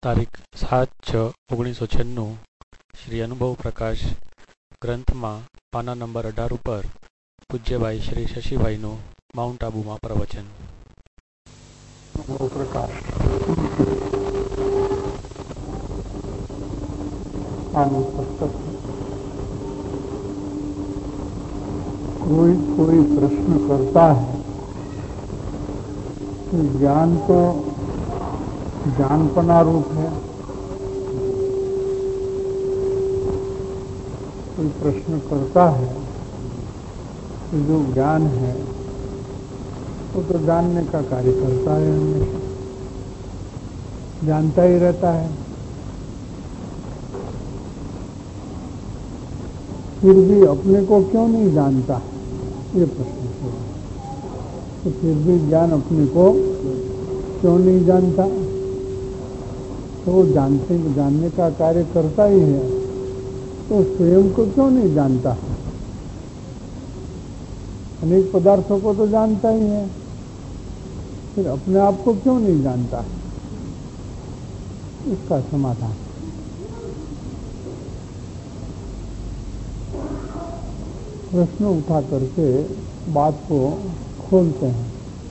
તારીખ 7/6/1996 શ્રી અનુભવ પ્રકાશ ગ્રંથમાં પાના નંબર 18 ઉપર પૂજ્યભાઈ શ્રી શશીભાઈનું માઉન્ટ આબુમાં પ્રવચન. प्रकाश कोई प्रश्न करता है कि ज्ञान तो ज्ञानपना रूप है. कोई प्रश्न करता है कि जो ज्ञान है वो तो जानने का कार्य करता है, हमेशा जानता ही रहता है. फिर भी अपने को क्यों नहीं जानता, ये प्रश्न है. तो फिर भी ज्ञान अपने को क्यों नहीं जानता? तो जानने का कार्य करता ही है, तो स्वयं को क्यों नहीं जानता? अनेक पदार्थों को तो जानता ही है, फिर अपने आप को क्यों नहीं जानता? इसका समाधान प्रश्न उठा करके बात को खोलते हैं.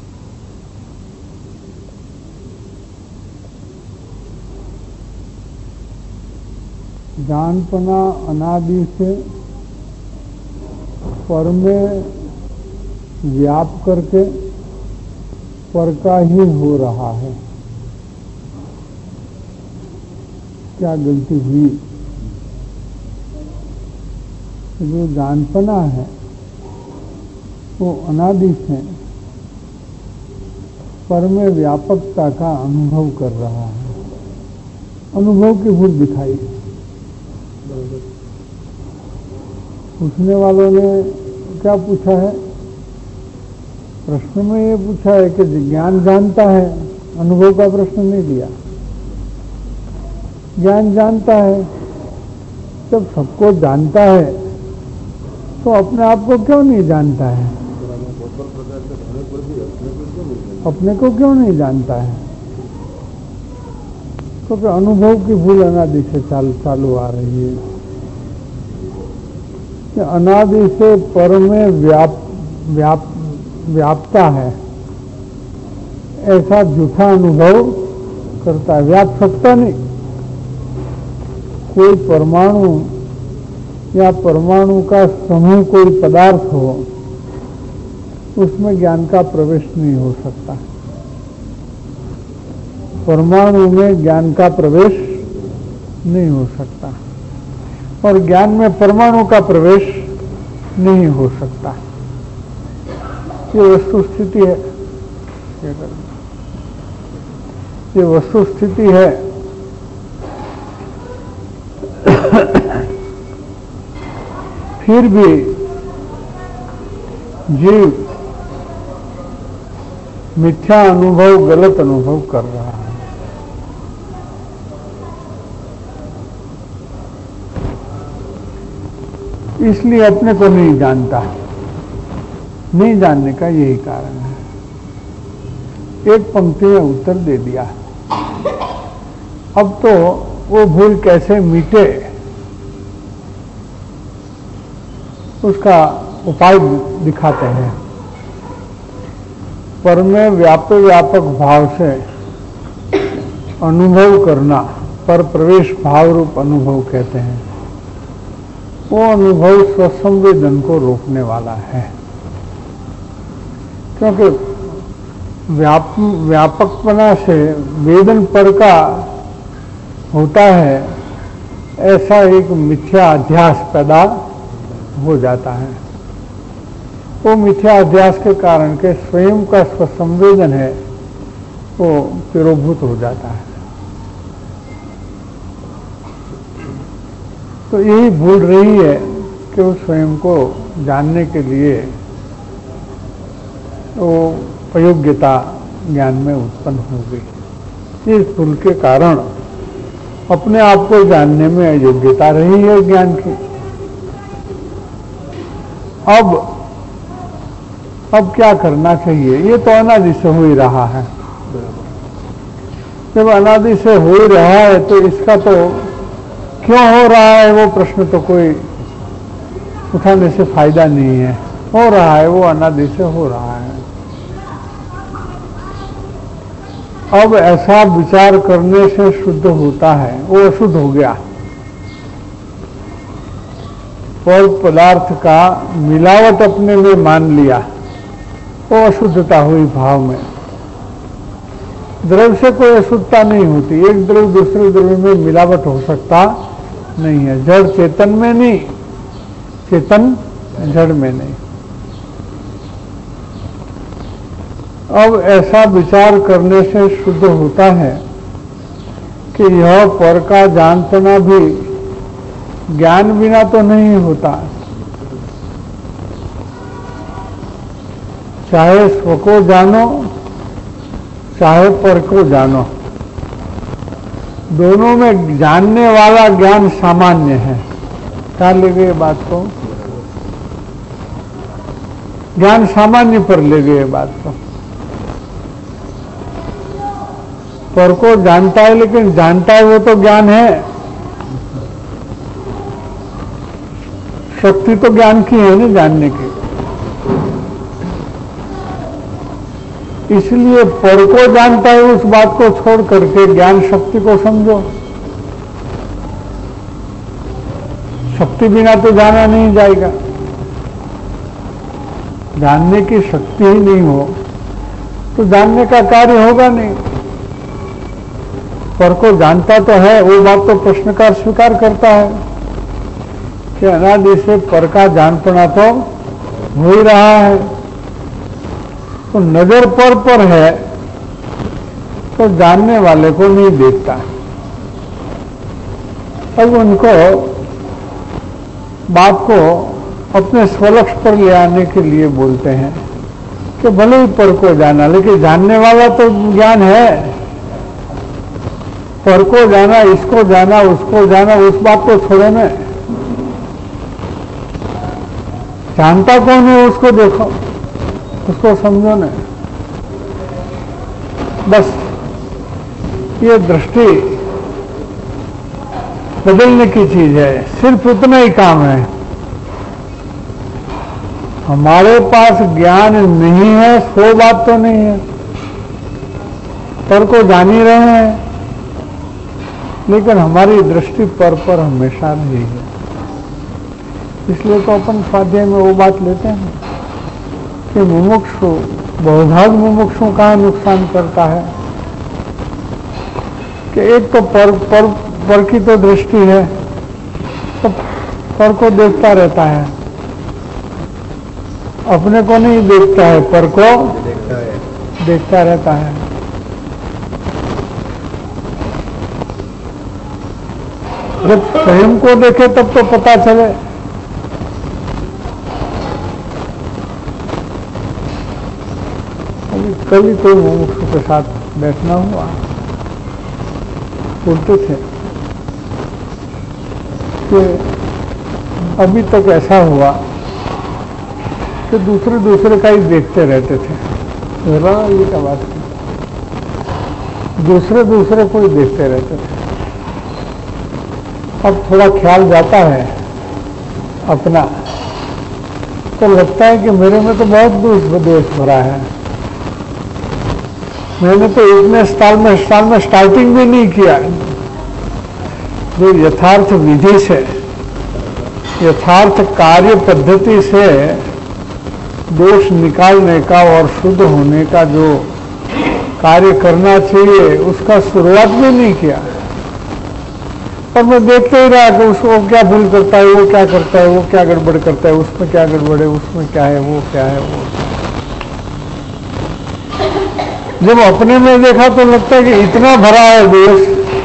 जानपना अनादि से पर में व्याप करके पर का ही हो रहा है. क्या गलती हुई? जो जानपना है वो अनादि से पर में व्यापकता का अनुभव कर रहा है. अनुभव की भूल दिखाई. पूछने वालों ने क्या पूछा है? प्रश्न में ये पूछा है कि ज्ञान जानता है, अनुभव का प्रश्न नहीं दिया. ज्ञान जानता है, जब सबको जानता है तो अपने आप को क्यों नहीं जानता है? अपने को क्यों नहीं जानता है? क्योंकि अनुभव की भूल अनादि से चालू आ रही है. कि अनादि से पर में व्यापता है, ऐसा झूठा अनुभव करता है. व्याप सकता नहीं. कोई परमाणु या परमाणु का समूह कोई पदार्थ हो, उसमें ज्ञान का प्रवेश नहीं हो सकता. परमाणु में ज्ञान का प्रवेश नहीं हो सकता और ज्ञान में परमाणु का प्रवेश नहीं हो सकता. ये वस्तु स्थिति है. ये वस्तु स्थिति है. फिर भी जीव मिथ्या अनुभव, गलत अनुभव कर रहा है. इसलिए अपने को नहीं जानता. नहीं जानने का यही कारण है. एक पंक्ति में उत्तर दे दिया. अब तो वो भूल कैसे मिटे, उसका उपाय दिखाते हैं. पर में व्यापक भाव से अनुभव करना, पर प्रवेश भाव रूप अनुभव कहते हैं. वो अनुभव स्वसंवेदन को रोकने वाला है. क्योंकि व्यापकपना से वेदन पर का होता है, ऐसा एक मिथ्या अध्यास पैदा हो जाता है. वो मिथ्या अध्यास के कारण के स्वयं का स्वसंवेदन है वो तिरोभूत हो जाता है. तो यही भूल रही है कि वो स्वयं को जानने के लिए वो अयोग्यता ज्ञान में उत्पन्न हो गई. इस भूल के कारण अपने आप को जानने में अयोग्यता रही है ज्ञान की. अब क्या करना चाहिए? ये तो अनादि से हो ही रहा है. जब अनादि से हो ही रहा है तो इसका तो क्यों हो रहा है वो प्रश्न तो कोई उठाने से फायदा नहीं है। हो रहा है, वो अनादि से हो रहा है। अब ऐसा विचार करने से शुद्ध होता है, वो अशुद्ध हो गया। पर पदार्थ का मिलावट अपने में मान लिया, वो अशुद्धता हुई भाव में। द्रव्य से कोई अशुद्धता नहीं होती। एक द्रव्य दूसरे द्रव्य में मिलावट हो सकता नहीं है। जड़ चेतन में नहीं, चेतन जड़ में नहीं। अब ऐसा विचार करने से शुद्ध होता है कि यह पर का जानना भी ज्ञान बिना तो नहीं होता। चाहे स्व को जानो, चाहे पर को जानो, दोनों में जानने वाला ज्ञान सामान्य है। क्या ले गए बात को? ज्ञान सामान्य पर ले गए बात को। पर को जानता है, लेकिन जानता है वो तो ज्ञान है। शक्ति तो ज्ञान की है ना, जानने की। इसलिए पर को जानता है, उस बात को छोड़ करके ज्ञान शक्ति को समझो। शक्ति बिना तो जाना नहीं जाएगा। जानने की शक्ति ही नहीं हो तो जानने का कार्य होगा नहीं। पर को जानता तो है, वो बात तो प्रश्नकार स्वीकार करता है कि अनादि से पर का जानपना तो हो ही रहा है। तो नजर पर है तो जानने वाले को नहीं देखता। अब उनको बात को अपने स्वलक्ष्य पर ले आने के लिए बोलते हैं कि भले ही पर को जाना, लेकिन जानने वाला तो ज्ञान है। पर को जाना, इसको जाना, उसको जाना, उस बात को छोड़ो न। जानता कौन है उसको देखो, उसको समझो न। बस ये दृष्टि बदलने की चीज है, सिर्फ उतना ही काम है। हमारे पास ज्ञान नहीं है सो बात तो नहीं है। पर को जान ही रहे हैं, लेकिन हमारी दृष्टि पर हमेशा रही है। इसलिए तो अपन स्वाध्याय में वो बात लेते हैं कि मुमुक्षु, बहुभाग मुमुक्षु का नुकसान करता है कि एक तो पर की तो दृष्टि है, तो पर को देखता रहता है, अपने को नहीं देखता है, पर को देखता रहता है। जब स्वयं को देखे तब तो पता चले। कल ही कोई मुमुक्षु के साथ बैठना हुआ, बोलते थे कि अभी तक ऐसा हुआ कि दूसरे का ही देखते रहते थे। ये क्या बात है? दूसरे को ही देखते रहते थे। अब थोड़ा ख्याल जाता है अपना, तो लगता है कि मेरे में तो बहुत दोष भरा है। मैंने तो इतने साल में स्टार्टिंग भी नहीं किया। जो यथार्थ विधि से, यथार्थ कार्य पद्धति से दोष निकालने का और शुद्ध होने का जो कार्य करना चाहिए, उसका शुरुआत भी नहीं किया। और मैं देखते ही रहा कि उसको क्या भूल करता है, वो क्या करता है, वो क्या गड़बड़ करता है, उसमें क्या गड़बड़ है, उसमें क्या है, वो क्या है, वो। जब अपने में देखा तो लगता है कि इतना भरा है दोष,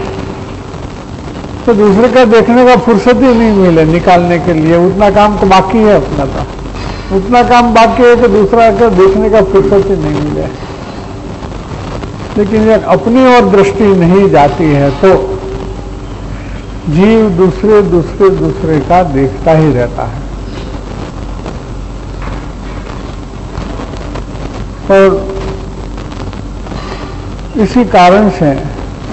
तो दूसरे का देखने का फुर्सत ही नहीं मिले निकालने के लिए। उतना काम तो बाकी है अपना था, उतना काम बाकी है कि दूसरा का देखने का फुर्सत ही नहीं मिले। लेकिन जब अपनी ओर दृष्टि नहीं जाती है तो जीव दूसरे का देखता ही रहता है। और इसी कारण से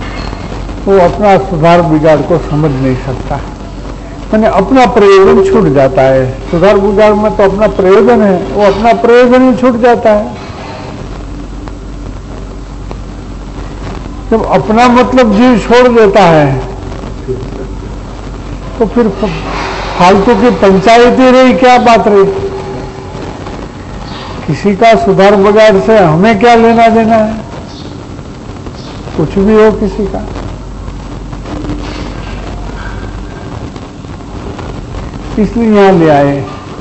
वो अपना सुधार बिगाड़ को समझ नहीं सकता, मैंने अपना प्रयोजन छूट जाता है। सुधार बिगाड़ में तो अपना प्रयोजन है, वो अपना प्रयोजन ही छूट जाता है। जब अपना मतलब जीव छोड़ देता है तो फिर फालतू की पंचायत ही रही, क्या बात रही। किसी का सुधार बिगाड़ से हमें क्या लेना देना है, कुछ भी हो किसी का। इसलिए यहां ले आए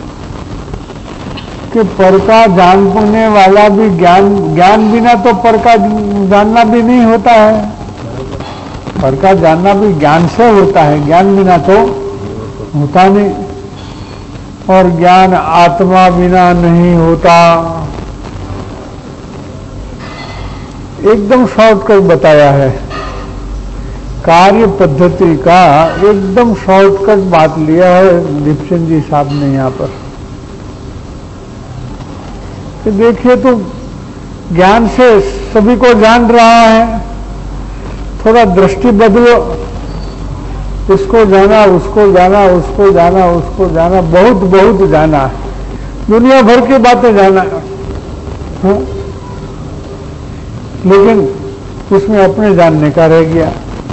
कि पर का जानने वाला भी ज्ञान बिना तो पर का जानना भी नहीं होता है। पर का जानना भी ज्ञान से होता है, ज्ञान बिना तो होता नहीं। और ज्ञान आत्मा बिना नहीं होता। एकदम शॉर्टकट बताया है, कार्य पद्धति का एकदम शॉर्टकट बात लिया है दीपचंद जी साहब ने यहाँ पर। कि देखिए तो ज्ञान से सभी को जान रहा है, थोड़ा दृष्टि बदलो, इसको जाना, उसको जाना, उसको जाना, उसको जाना, बहुत बहुत जाना, दुनिया भर की बातें जाना, हाँ? लेकिन उसमें अपने जानने का रह गया।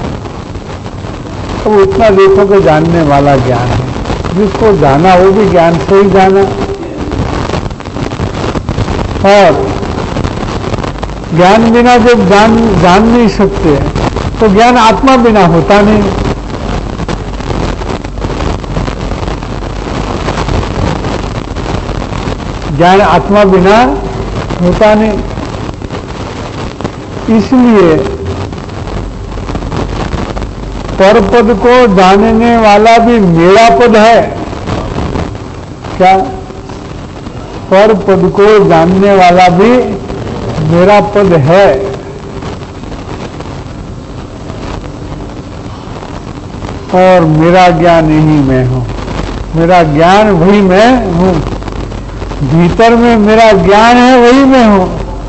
अब उतना देखो कि जानने वाला ज्ञान है, जिसको जाना वो भी ज्ञान से ही जाना। और ज्ञान बिना जब जान नहीं सकते तो ज्ञान आत्मा बिना होता नहीं। ज्ञान आत्मा बिना होता नहीं। इसलिए पर पद को जानने वाला भी मेरा पद है। क्या? पर पद को जानने वाला भी मेरा पद है। और मेरा ज्ञान यही मैं हूं, मेरा ज्ञान वही मैं हूं, भीतर में मेरा ज्ञान है वही मैं हूं।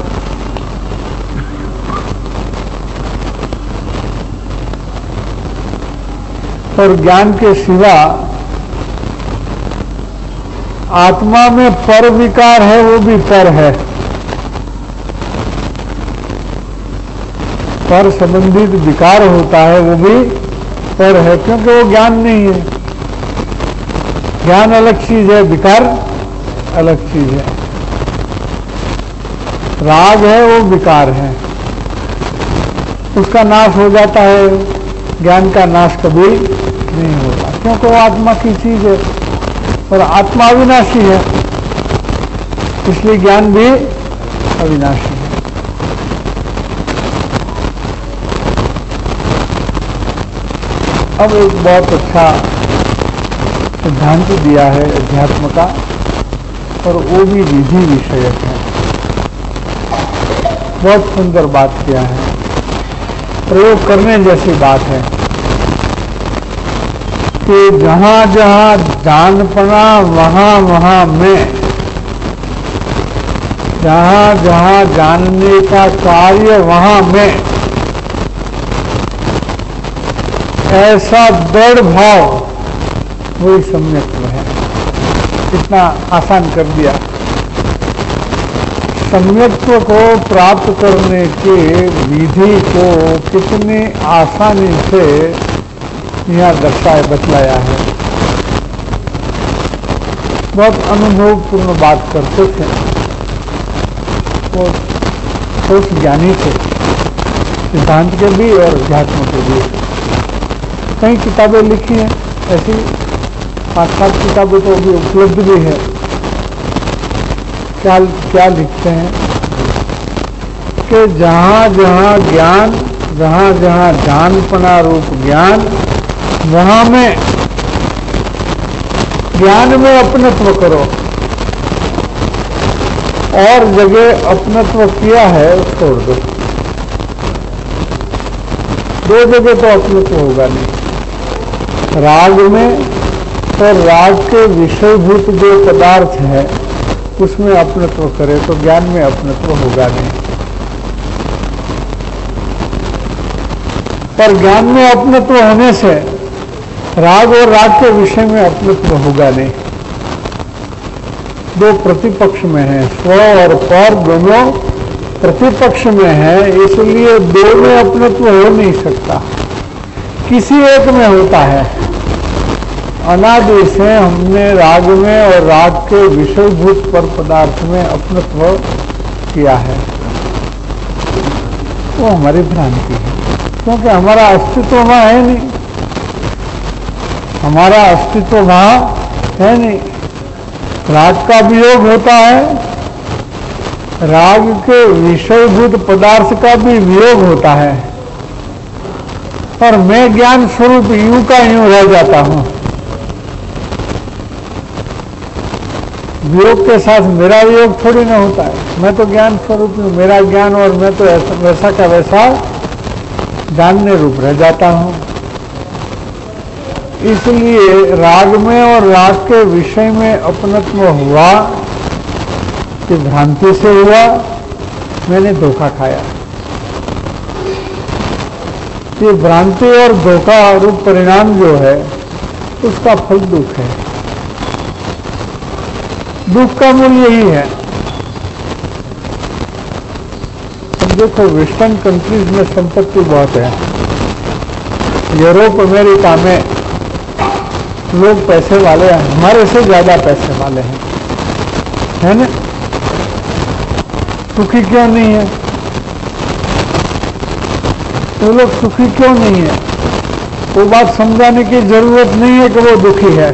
और ज्ञान के सिवा आत्मा में पर विकार है, वो भी पर है। पर संबंधित विकार होता है, वो भी पर है, क्योंकि वो ज्ञान नहीं है। ज्ञान अलग चीज है, विकार अलग चीज है। राग है, वो विकार है, उसका नाश हो जाता है। ज्ञान का नाश कभी नहीं होता, क्योंकि वो आत्मा की चीज है और आत्मा अविनाशी है, इसलिए ज्ञान भी अविनाशी है। अब एक बहुत अच्छा सिद्धांत दिया है अध्यात्म का, और वो भी विधि विषयक है। बहुत सुंदर बात किया है, प्रयोग करने जैसी बात है कि जहां जहां जानपना वहां वहां में, जहां जहां जानने का कार्य वहां में, ऐसा दृढ़ भाव वही सम्यक्त्व है। इतना आसान कर दिया। सम्यक्त्व को प्राप्त करने के विधि को कितनी आसानी से यहाँ दर्शाया बतलाया है। बहुत अनुभवपूर्ण बात करते थे वो, ठोस ज्ञानी थे, सिद्धांत के भी और अध्यात्म के भी। कई किताबें लिखी हैं ऐसी, 5-7 किताबें तो अभी उपलब्ध भी है। क्या लिखते हैं कि जहां जहां ज्ञान, जहां जहां जानपना रूप ज्ञान, वहां में ज्ञान में अपनत्व करो, और जगह अपनत्व किया है छोड़ दो। 2 जगह तो अपनत्व होगा नहीं, राग में और राग के विषयभूत जो पदार्थ है उसमें अपनत्व करे तो ज्ञान में अपनत्व होगा नहीं। पर ज्ञान में अपनत्व होने से राग और राग के विषय में अपनत्व होगा नहीं। दो प्रतिपक्ष में है, स्व और पर दोनों प्रतिपक्ष में है, इसलिए दो में अपनत्व हो नहीं सकता, किसी एक में होता है। अनादि से हमने राग में और राग के विषयभूत पर पदार्थ में अपनत्व किया है, वो हमारी भ्रांति है, क्योंकि हमारा अस्तित्व वहां है नहीं, हमारा अस्तित्व वहां है नहीं। राग का वियोग होता है, राग के विषयभूत पदार्थ का भी वियोग होता है, और मैं ज्ञान स्वरूप यूं का यूं रह जाता हूं। वियोग के साथ मेरा वियोग थोड़ी ना होता है, मैं तो ज्ञान स्वरूप हूं, मेरा ज्ञान और मैं तो वैसा का वैसा जानने रूप रह जाता हूं। इसलिए राग में और राग के विषय में अपनत्व हुआ कि भ्रांति से हुआ, मैंने धोखा खाया। ये भ्रांति और धोखा रूप परिणाम जो है उसका फल दुख है। दुख का मूल्य यही है। अब देखो, वेस्टर्न कंट्रीज में संपत्ति बहुत है, यूरोप अमेरिका में लोग पैसे वाले हैं, हमारे से ज्यादा पैसे वाले हैं, है ना? सुखी क्यों नहीं है? वो लोग सुखी क्यों नहीं है? वो बात समझाने की जरूरत नहीं है कि वो दुखी है।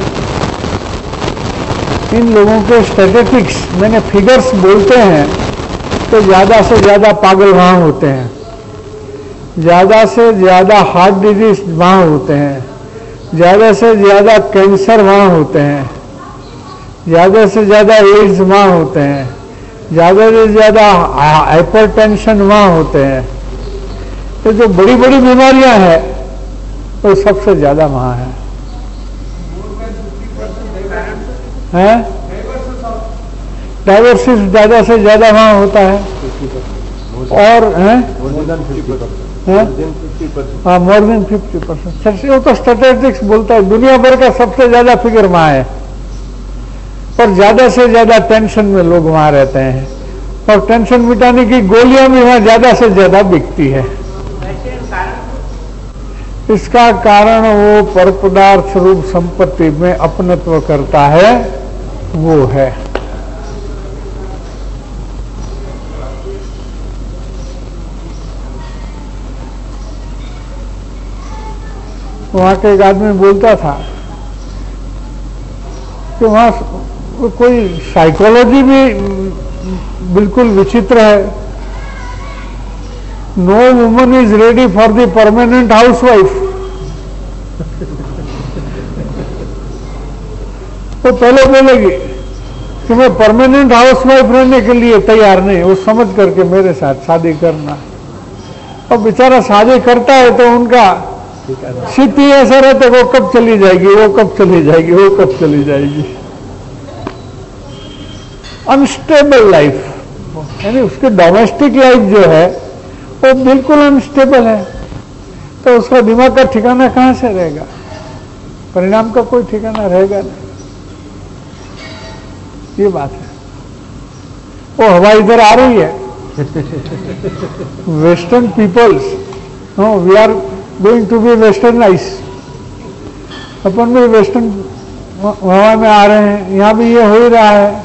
इन लोगों के स्टैटिस्टिक्स, मैंने फिगर्स बोलते हैं, तो ज्यादा से ज्यादा पागल वहां होते हैं, ज्यादा से ज्यादा हार्ट डिजीज वहां होते हैं, ज्यादा से ज्यादा कैंसर वहां होते हैं, ज्यादा से ज्यादा एड्स वहां होते हैं, ज्यादा से ज्यादा हाइपरटेंशन वहां होते हैं। तो जो बड़ी बड़ी बीमारियां हैं वो सबसे ज्यादा वहां है। डाइवर्सिस ज्यादा से ज्यादा वहां होता है, और मोर देन 50%। वो तो स्टैटिस्टिक्स बोलता है, दुनिया भर का सबसे ज्यादा फिगर वहां है, और ज्यादा से ज्यादा टेंशन में लोग वहां रहते हैं, और टेंशन मिटाने की गोलियां भी वहां ज्यादा से ज्यादा बिकती है। इसका कारण वो पर पदार्थ रूप संपत्ति में अपनत्व करता है, वो है। वहां के एक आदमी बोलता था कि वहां कोई साइकोलॉजी भी बिल्कुल विचित्र है। No woman is ready for the permanent housewife. तो पहले बोलेगी कि मैं परमानेंट हाउसवाइफ रहने के लिए तैयार नहीं, वो समझ करके मेरे साथ शादी करना। और बेचारा शादी करता है तो उनका स्थिति ऐसा रहता है, वो कब चली जाएगी, वो कब चली जाएगी, वो कब चली जाएगी। अनस्टेबल लाइफ, यानी उसके डोमेस्टिक लाइफ जो है वो बिल्कुल अनस्टेबल है। तो उसका दिमाग का ठिकाना कहां से रहेगा? परिणाम का कोई ठिकाना रहेगा नहीं। ये बात है। वो हवा इधर आ रही है। Western peoples, we are going to be westernise. अपन भी वेस्टर्न हवा में आ रहे हैं, यहां भी ये हो ही रहा है।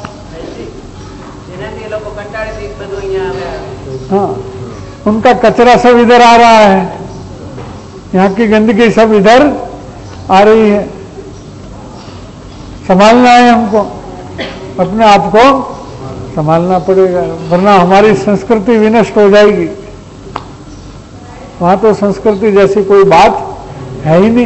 हाँ, उनका कचरा सब इधर आ रहा है, यहाँ की गंदगी सब इधर आ रही है। संभालना है हमको, अपने आप को संभालना पड़ेगा, वरना हमारी संस्कृति विनष्ट हो जाएगी। वहां तो संस्कृति जैसी कोई बात है ही नहीं।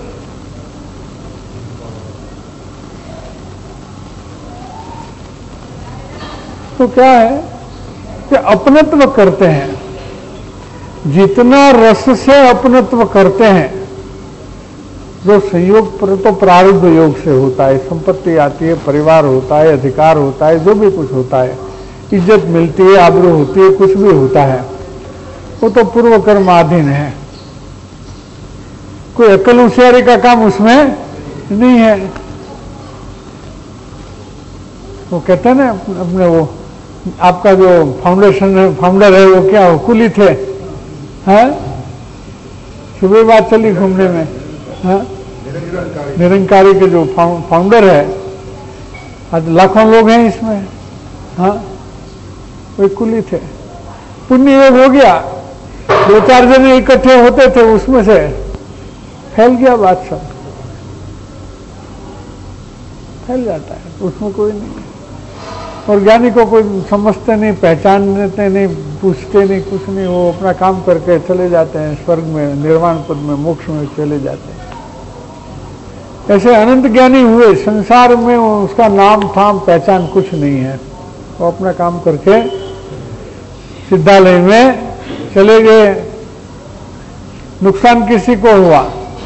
तो क्या है कि अपनत्व करते हैं, जितना रस से अपनत्व करते हैं, जो संयोग पर तो प्रारब्ध योग से होता है, संपत्ति आती है, परिवार होता है, अधिकार होता है, जो भी कुछ होता है, इज्जत मिलती है, आबरू होती है, कुछ भी होता है, वो तो पूर्व कर्माधीन है। कोई अक्ल होशियारी का काम उसमें नहीं है। वो कहते हैं ना अपने वो आपका जो फाउंडर है वो क्या हो, कुली थे, हैं? सुबह बात चली घूमने में, हाँ? निरंकारी के जो फाउंडर है, आज लाखों लोग हैं इसमें, हाँ? वो कुली थे। पुण्य योग हो गया, 2-4 जने इकट्ठे होते थे, उसमें से फैल गया बात, सब फैल जाता है, उसमें कोई नहीं है। और ज्ञानी को कोई समझते नहीं, पहचानते नहीं, पूछते नहीं, कुछ नहीं, वो अपना काम करके चले जाते हैं स्वर्ग में, निर्वाण पद में, मोक्ष में चले जाते हैं। ऐसे अनंत ज्ञानी हुए, संसार में उसका नाम थाम पहचान कुछ नहीं है, वो अपना काम करके सिद्धालय में चले गए। नुकसान किसी को हुआ?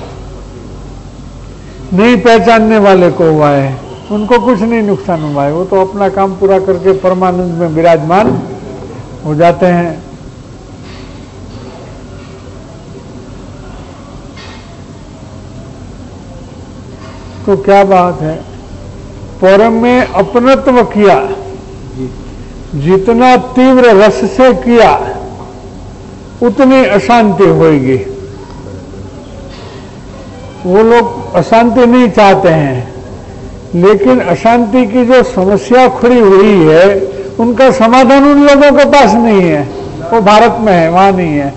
नहीं पहचानने वाले को हुआ है, उनको कुछ नहीं नुकसान हुआ है, वो तो अपना काम पूरा करके परमानंद में विराजमान हो जाते हैं। तो क्या बात है, परम में अपनत्व किया, जितना तीव्र रस से किया उतनी अशांति होगी। वो लोग अशांति नहीं चाहते हैं, लेकिन अशांति की जो समस्या खड़ी हुई है उनका समाधान उन लोगों के पास नहीं है। वो भारत में है, वहां नहीं है,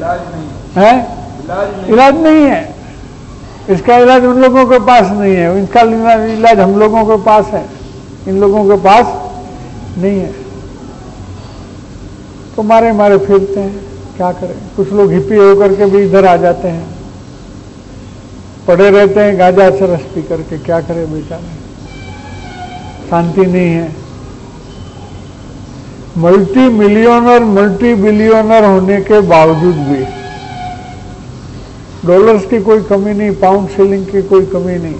इलाज नहीं है। इसका इलाज उन लोगों के पास नहीं है, इसका इलाज हम लोगों के पास है, इन लोगों के पास नहीं है। तो मारे मारे फिरते हैं, क्या करें। कुछ लोग हिप्पी होकर के भी इधर आ जाते हैं, पड़े रहते हैं गांजा चरस पी करके, क्या करें बेचारे, शांति नहीं है। मल्टी मिलियनर मल्टी बिलियनर होने के बावजूद भी डॉलर्स की कोई कमी नहीं, पाउंड सिलिंग की कोई कमी नहीं,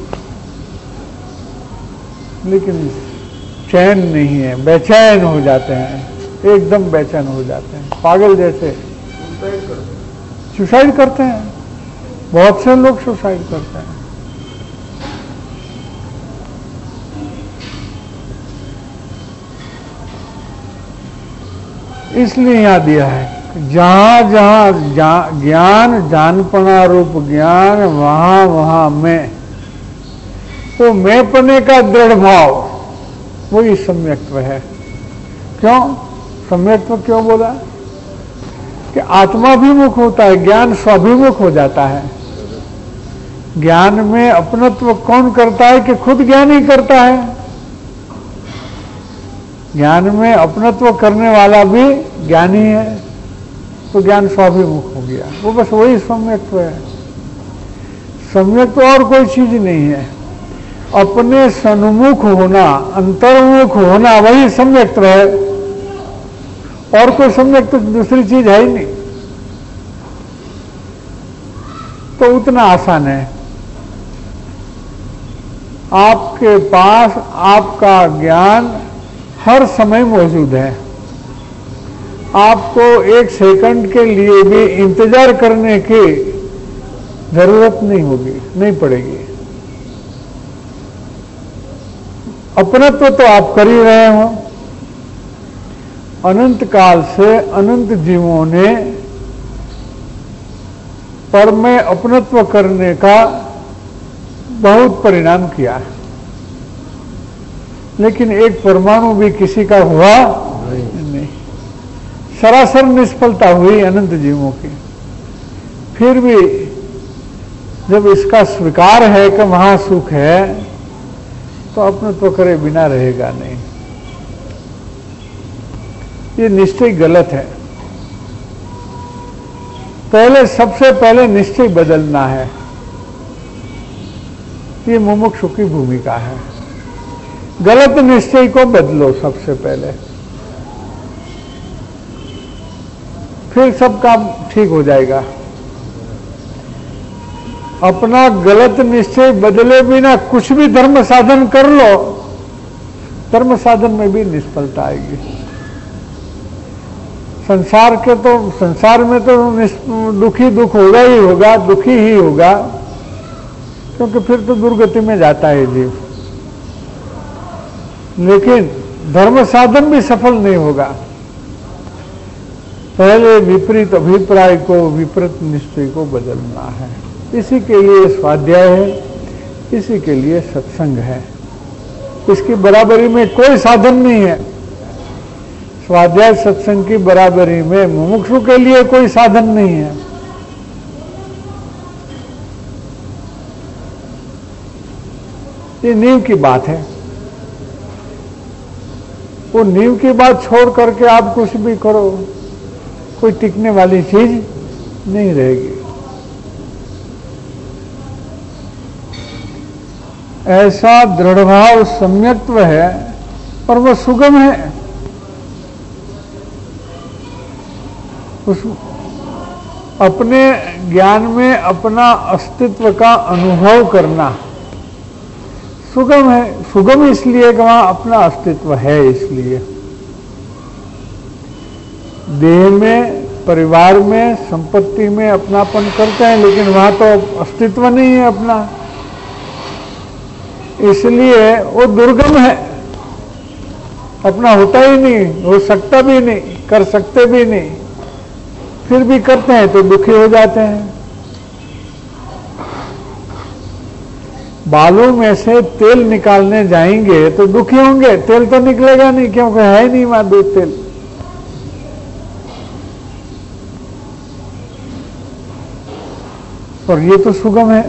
लेकिन चैन नहीं है, बेचैन हो जाते हैं, एकदम बेचैन हो जाते हैं, पागल जैसे सुसाइड करते हैं। बहुत से लोग सुसाइड करते हैं। इसलिए यहां दिया है, जहां जहां ज्ञान जानपना रूप ज्ञान, वहां वहां मैं, तो मैंपने का दृढ़ भाव वही सम्यक्त्व है। क्यों सम्यक्त्व क्यों बोला? कि आत्माभिमुख होता है, ज्ञान स्वाभिमुख हो जाता है। ज्ञान में अपनत्व कौन करता है? कि खुद ज्ञानी करता है। ज्ञान में अपनत्व करने वाला भी ज्ञानी है, तो ज्ञान स्वाभिमुख हो गया। वो बस वही सम्यक्त्व है। सम्यक्त्व और कोई चीज नहीं है। अपने सन्मुख होना, अंतर्मुख होना, वही सम्यक्त्व है। और कोई सम्यक्त्व दूसरी चीज है ही नहीं। तो उतना आसान है। आपके पास आपका ज्ञान हर समय मौजूद है। आपको 1 सेकंड के लिए भी इंतजार करने की जरूरत नहीं होगी, नहीं पड़ेगी। अपनत्व तो आप कर ही रहे हो। अनंत काल से अनंत जीवों ने पर में अपनत्व करने का बहुत परिणाम किया, लेकिन एक परमाणु भी किसी का हुआ नहीं। सरासर निष्फलता हुई अनंत जीवों की। फिर भी जब इसका स्वीकार है कि वहां सुख है, तो अपनत्व करे बिना रहेगा नहीं। ये निश्चय गलत है। सबसे पहले निश्चय बदलना है। ये मुमुक्षु की भूमिका है। गलत निश्चय को बदलो सबसे पहले, फिर सब काम ठीक हो जाएगा। अपना गलत निश्चय बदले बिना कुछ भी धर्म साधन कर लो, धर्म साधन में भी निष्फलता आएगी। संसार में तो दुखी दुख होगा ही होगा, दुखी ही होगा। क्योंकि फिर तो दुर्गति में जाता है जीव। लेकिन धर्म साधन भी सफल नहीं होगा। पहले विपरीत अभिप्राय को, विपरीत निश्चय को बदलना है। इसी के लिए स्वाध्याय है, इसी के लिए सत्संग है। इसकी बराबरी में कोई साधन नहीं है। स्वाध्याय सत्संग की बराबरी में मुमुक्षु के लिए कोई साधन नहीं है। ये नींव की बात है। वो नींव की बात छोड़ करके आप कुछ भी करो, कोई टिकने वाली चीज नहीं रहेगी। ऐसा दृढ़भाव सम्यक्त्व है और वह सुगम है। उस अपने ज्ञान में अपना अस्तित्व का अनुभव करना सुगम है। सुगम इसलिए कि वहां अपना अस्तित्व है। इसलिए देह में, परिवार में, संपत्ति में अपनापन करते हैं, लेकिन वहां तो अस्तित्व नहीं है अपना। इसलिए वो दुर्गम है, अपना होता ही नहीं, हो सकता भी नहीं, कर सकते भी नहीं। फिर भी करते हैं तो दुखी हो जाते हैं। बालों में से तेल निकालने जाएंगे तो दुखी होंगे, तेल तो निकलेगा नहीं, क्योंकि है नहीं वहां दूध तेल। और ये तो सुगम है।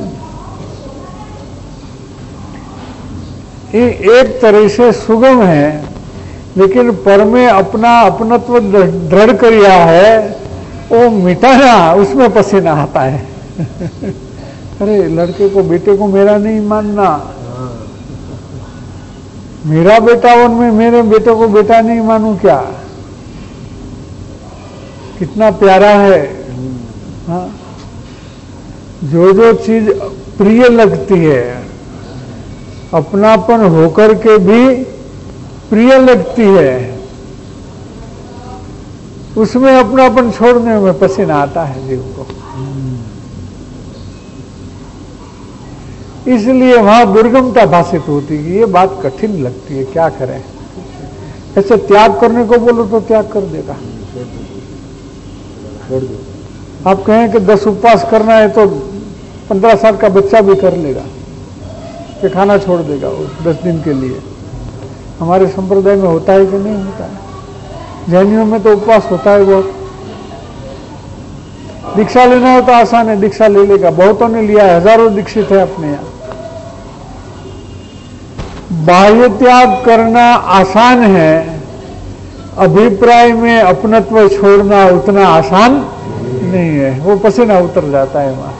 ये एक तरह से सुगम है, लेकिन पर में अपना अपनत्व दृढ़ किया है, वो मिटाना, उसमें पसीना आता है। अरे लड़के को, बेटे को मेरा नहीं मानना, मेरा बेटा उनमें, मेरे बेटे को बेटा नहीं मानूं क्या? कितना प्यारा है। हाँ, जो चीज प्रिय लगती है, अपनापन होकर के भी प्रिय लगती है, उसमें अपनापन छोड़ने में पसीना आता है जीव को। इसलिए वहां दुर्गमता भाषित होती है। ये बात कठिन लगती है, क्या करें। ऐसे त्याग करने को बोलो तो त्याग कर देगा। आप कहें कि 10 उपवास करना है तो 15 साल का बच्चा भी कर लेगा, कि खाना छोड़ देगा वो 10 दिन के लिए। हमारे संप्रदाय में होता है कि नहीं होता है? जैनियों में तो उपवास होता है बहुत। दीक्षा लेना हो तो आसान है, दीक्षा ले लेगा। बहुतों ने लिया है, हजारों दीक्षित है अपने यहाँ। बाह्य त्याग करना आसान है, अभिप्राय में अपनत्व छोड़ना उतना आसान नहीं है। वो पसीना उतर जाता है वहां।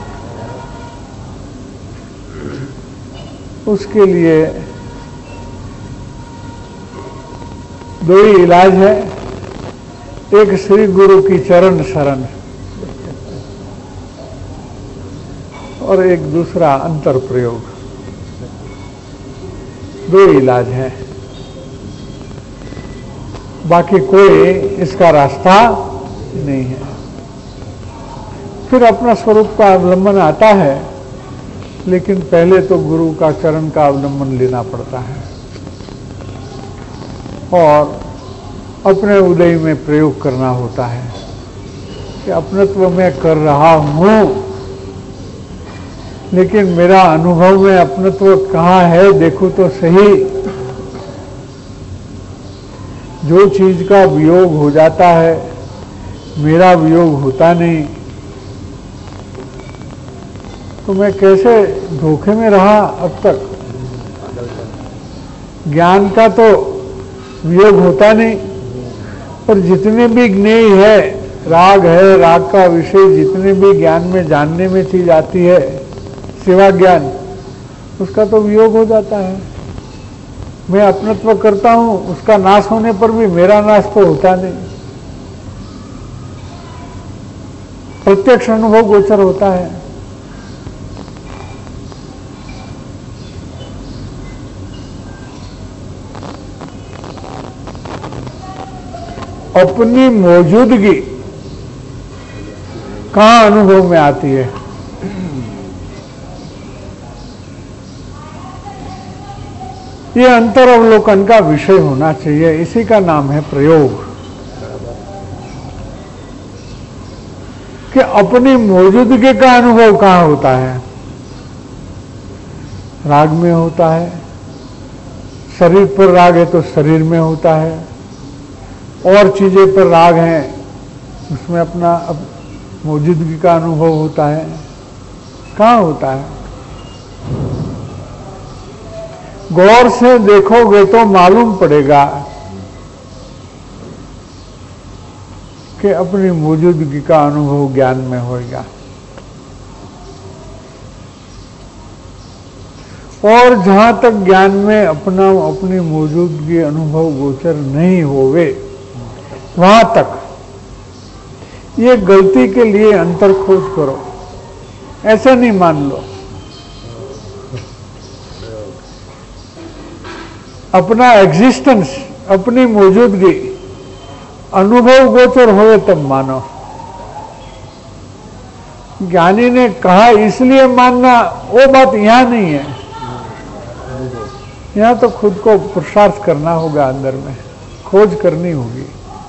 उसके लिए 2 ही इलाज है। एक श्री गुरु की चरण शरण, और एक दूसरा अंतर प्रयोग। 2 इलाज है, बाकी कोई इसका रास्ता नहीं है। फिर अपना स्वरूप का अवलंबन आता है, लेकिन पहले तो गुरु का चरण का अवलंबन लेना पड़ता है और अपने उदय में प्रयोग करना होता है कि अपनत्व में कर रहा हूं, लेकिन मेरा अनुभव में अपनत्व कहाँ है देखो तो सही। जो चीज का वियोग हो जाता है, मेरा वियोग होता नहीं, तो मैं कैसे धोखे में रहा अब तक। ज्ञान का तो वियोग होता नहीं, पर जितने भी ज्ञेय है, राग है, राग का विषय जितने भी ज्ञान में जानने में चीज आती है, सेवा ज्ञान, उसका तो वियोग हो जाता है। मैं अपनत्व करता हूं, उसका नाश होने पर भी मेरा नाश तो होता नहीं। प्रत्यक्ष अनुभव गोचर होता है। अपनी मौजूदगी कहां अनुभव में आती है? ये अंतर अवलोकन का विषय होना चाहिए। इसी का नाम है प्रयोग। कि अपनी मौजूदगी का अनुभव कहाँ होता है? राग में होता है। शरीर पर राग है तो शरीर में होता है, और चीजें पर राग है उसमें अपना मौजूदगी का अनुभव होता है। कहाँ होता है? गौर से देखोगे तो मालूम पड़ेगा कि अपनी मौजूदगी का अनुभव ज्ञान में होगा। और जहां तक ज्ञान में अपनी मौजूदगी अनुभव गोचर नहीं होवे, वहां तक ये गलती के लिए अंतर खोज करो। ऐसा नहीं मान लो। अपना एग्जिस्टेंस, अपनी मौजूदगी अनुभव गोचर होवे तब मानो। ज्ञानी ने कहा इसलिए मानना, वो बात यहां नहीं है। यहां तो खुद को पुरुषार्थ करना होगा, अंदर में खोज करनी होगी।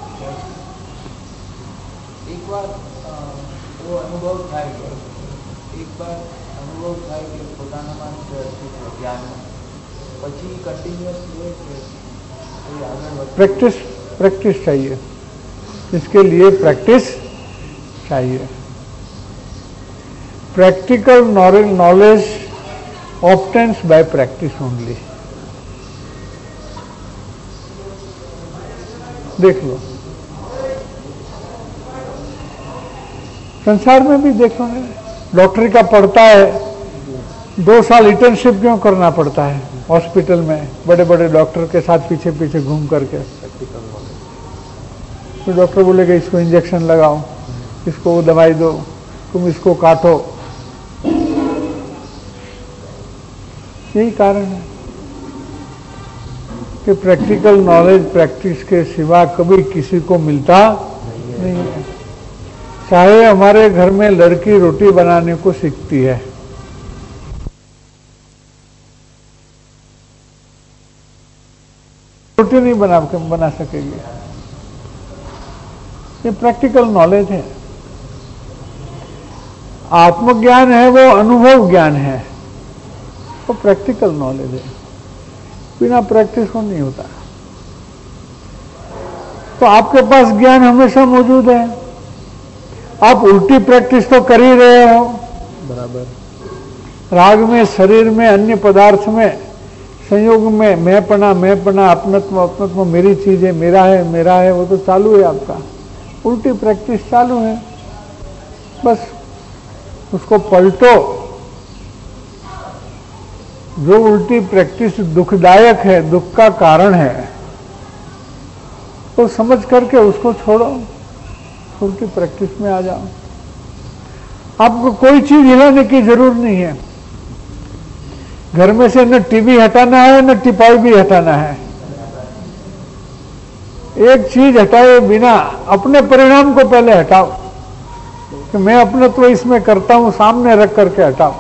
एक बार वो अनुभव था, एक बार अनुभव था कि પોતાના માં ज्ञान પછી कंटिन्यूअस हुए कि आगे प्रैक्टिस चाहिए। इसके लिए प्रैक्टिस चाहिए। Practical knowledge obtains by practice only. देख लो, संसार में भी देखो ना, डॉक्टरी का पढ़ता है 2 साल इंटर्नशिप क्यों करना पड़ता है हॉस्पिटल में, बड़े बड़े डॉक्टर के साथ पीछे पीछे घूम करके। तो डॉक्टर बोलेगा इसको इंजेक्शन लगाओ, इसको वो दवाई दो, तुम इसको काटो। यही कारण है कि प्रैक्टिकल नॉलेज प्रैक्टिस के सिवा कभी किसी को मिलता नहीं है। चाहे हमारे घर में लड़की रोटी बनाने को सीखती है, रोटी नहीं बना सकेगी। ये प्रैक्टिकल नॉलेज है। आत्मज्ञान है वो अनुभव ज्ञान है, वो प्रैक्टिकल नॉलेज है। बिना प्रैक्टिस को नहीं होता। तो आपके पास ज्ञान हमेशा मौजूद है, आप उल्टी प्रैक्टिस तो कर ही रहे हो। बराबर। राग में, शरीर में, अन्य पदार्थ में, संयोग में मैंपना, अपनत्व, मेरी चीज है, मेरा है, वो तो चालू है आपका। उल्टी प्रैक्टिस चालू है। बस उसको पलटो। जो उल्टी प्रैक्टिस दुखदायक है, दुख का कारण है, तो समझ करके उसको छोड़ो, उल्टी प्रैक्टिस में आ जाओ। आपको कोई चीज हिलाने की जरूरत नहीं है। घर में से न टीवी हटाना है, न टिपाई भी हटाना है। एक चीज हटाए बिना अपने परिणाम को पहले हटाओ कि मैं अपने तो इसमें करता हूं, सामने रख करके हटाओ।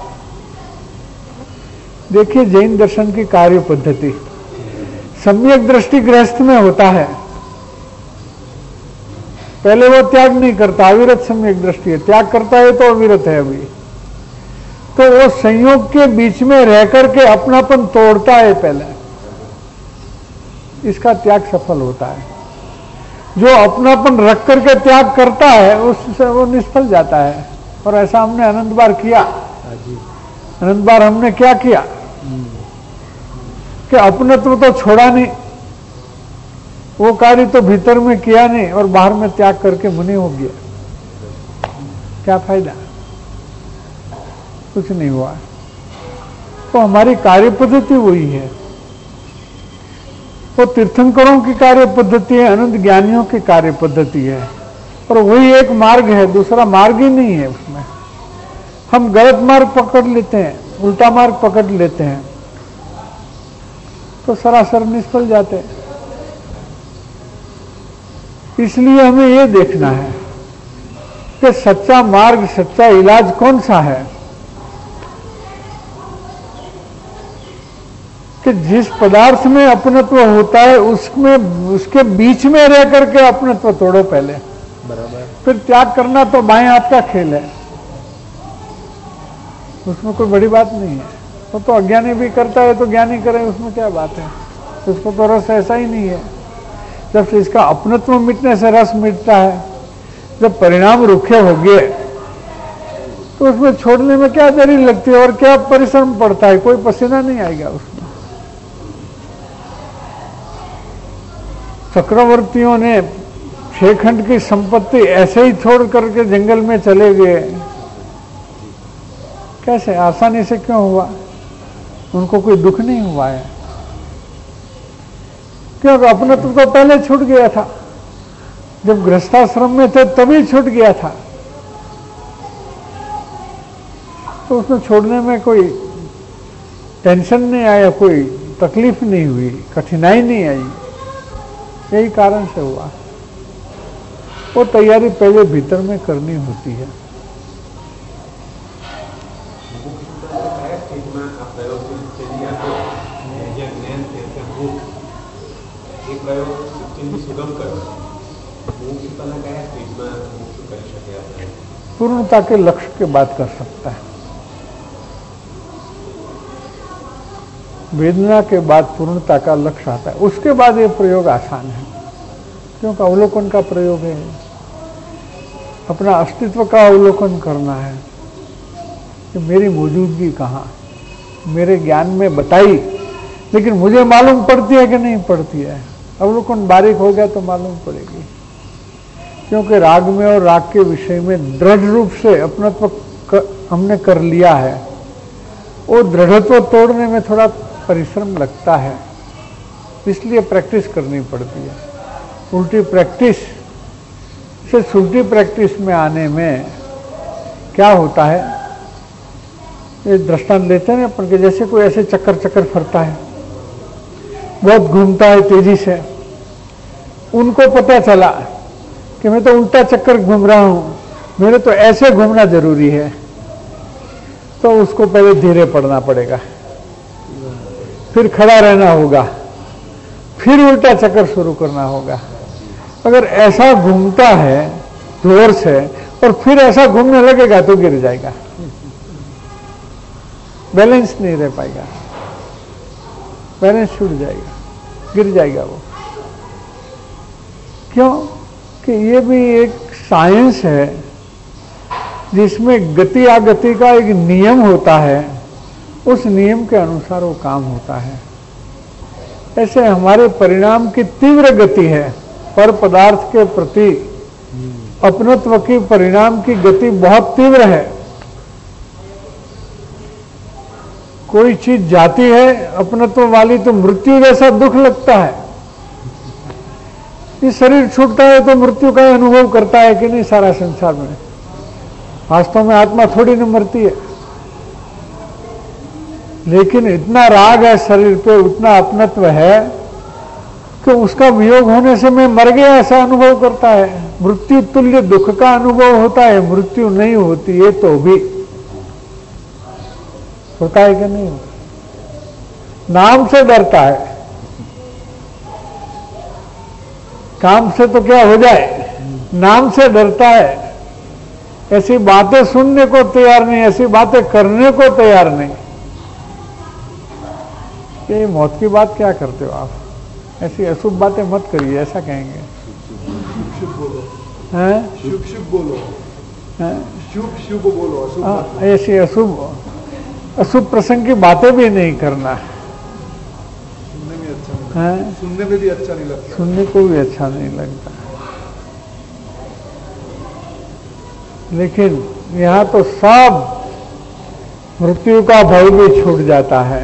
देखिए जैन दर्शन की कार्य पद्धति, सम्यक दृष्टि गृहस्थ में होता है। पहले वो त्याग नहीं करता, अविरत सम्यक दृष्टि है। त्याग करता है तो अविरत है अभी। तो वो संयोग के बीच में रह करके अपनापन तोड़ता है पहले, इसका त्याग सफल होता है। जो अपनापन रख करके त्याग करता है उससे वो निष्फल जाता है। और ऐसा हमने अनंत बार किया। अनंत बार हमने क्या किया कि अपनत्व तो छोड़ा नहीं, वो कार्य तो भीतर में किया नहीं और बाहर में त्याग करके मुनि हो गया। क्या फायदा? कुछ नहीं हुआ। तो हमारी कार्य पद्धति वही है। वो तीर्थंकरों की कार्य पद्धति है, अनंत ज्ञानियों की कार्य पद्धति है। और वही एक मार्ग है, दूसरा मार्ग ही नहीं है उसमें। हम गलत मार्ग पकड़ लेते हैं, उल्टा मार्ग पकड़ लेते हैं, तो सरासर निष्फल जाते हैं। इसलिए हमें यह देखना है कि सच्चा मार्ग, सच्चा इलाज कौन सा है। कि जिस पदार्थ में अपनत्व होता है उसमें उसके बीच में रह करके अपनत्व तोड़ो पहले, बराबर। फिर त्याग करना तो बाएं हाथ का खेल है, उसमें कोई बड़ी बात नहीं है। वो तो अज्ञानी भी करता है तो ज्ञानी करे, उसमें क्या बात है। उसको तो रस ऐसा ही नहीं है। जब से इसका अपनत्व मिटने से रस मिटता है, जब परिणाम रुखे हो गए तो उसमें छोड़ने में क्या देरी लगती है और क्या परिश्रम पड़ता है, कोई पसीना नहीं आएगा उसमें। चक्रवर्तियों ने 6 खंड की संपत्ति ऐसे ही छोड़ करके जंगल में चले गए, कैसे, आसानी से क्यों हुआ? उनको कोई दुख नहीं हुआ है, क्योंकि अपनत्व तो पहले छूट गया था। जब गृहस्थाश्रम में थे तभी छूट गया था, तो उसमें छोड़ने में कोई टेंशन नहीं आया, कोई तकलीफ नहीं हुई, कठिनाई नहीं आई। यही कारण से हुआ। वो तैयारी पहले भीतर में करनी होती है। पूर्णता के लक्ष्य के बात कर सकता है, वेदना के बाद पूर्णता का लक्ष्य आता है, उसके बाद ये प्रयोग आसान है, क्योंकि अवलोकन का प्रयोग है, अपना अस्तित्व का अवलोकन करना है कि मेरी मौजूदगी कहाँ, मेरे ज्ञान में बताई, लेकिन मुझे मालूम पड़ती है कि नहीं पड़ती है। अवलोकन बारीक हो गया तो मालूम पड़ेगी, क्योंकि राग में और राग के विषय में दृढ़ रूप से अपनत्व हमने कर लिया है। वो दृढ़त्व तोड़ने में थोड़ा परिश्रम लगता है, इसलिए प्रैक्टिस करनी पड़ती है। उल्टी प्रैक्टिस से सुलटी प्रैक्टिस में आने में क्या होता है, ये दृष्टांत लेते हैं अपन के, जैसे कोई ऐसे चक्कर चक्कर फरता है, बहुत घूमता है तेजी से, उनको पता चला कि मैं तो उल्टा चक्कर घूम रहा हूं, मेरे तो ऐसे घूमना जरूरी है, तो उसको पहले धीरे पड़ना पड़ेगा, फिर खड़ा रहना होगा, फिर उल्टा चक्कर शुरू करना होगा। अगर ऐसा घूमता है जोर से और फिर ऐसा घूमने लगेगा तो गिर जाएगा, बैलेंस नहीं रह पाएगा, बैलेंस छूट जाएगा, गिर जाएगा वो। क्यों कि ये भी एक साइंस है जिसमें गति आगति का एक नियम होता है, उस नियम के अनुसार वो काम होता है। ऐसे हमारे परिणाम की तीव्र गति है, पर पदार्थ के प्रति अपनत्व की परिणाम की गति बहुत तीव्र है। कोई चीज जाती है अपनत्व वाली तो मृत्यु जैसा दुख लगता है। ये शरीर छूटता है तो मृत्यु का अनुभव करता है कि नहीं सारा संसार में? वास्तव में आत्मा थोड़ी न मरती है, लेकिन इतना राग है शरीर पे, उतना अपनत्व है कि उसका वियोग होने से मैं मर गया ऐसा अनुभव करता है। मृत्यु तुल्य दुख का अनुभव होता है, मृत्यु नहीं होती है तो भी होता है कि नहीं? नाम से डरता है, काम से तो क्या हो जाए, नाम से डरता है। ऐसी बातें सुनने को तैयार नहीं, ऐसी बातें करने को तैयार नहीं। ये मौत की बात क्या करते हो आप? ऐसी अशुभ बातें मत करिए, ऐसा कहेंगे। शुभ बोलो, हैं? शुभ शुभ बोलो, शुभ शुभ बोलो, अशुभ ऐसी अशुभ प्रसंग की बातें भी नहीं करना। सुनने में अच्छा नहीं, हैं? सुनने में भी अच्छा नहीं लगता, सुनने को भी अच्छा नहीं लगता। लेकिन यहाँ तो सब मृत्यु का भय भी छूट जाता है।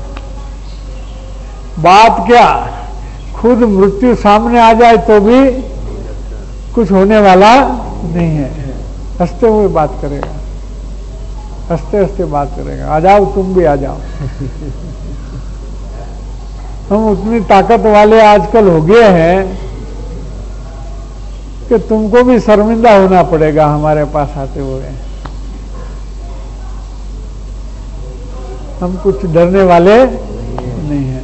बात क्या, खुद मृत्यु सामने आ जाए तो भी कुछ होने वाला नहीं है। हंसते हुए बात करेगा, हंसते हंसते बात करेगा, आ जाओ तुम भी आ जाओ। हम उतनी ताकत वाले आजकल हो गए हैं कि तुमको भी शर्मिंदा होना पड़ेगा हमारे पास आते हुए। हम कुछ डरने वाले नहीं है।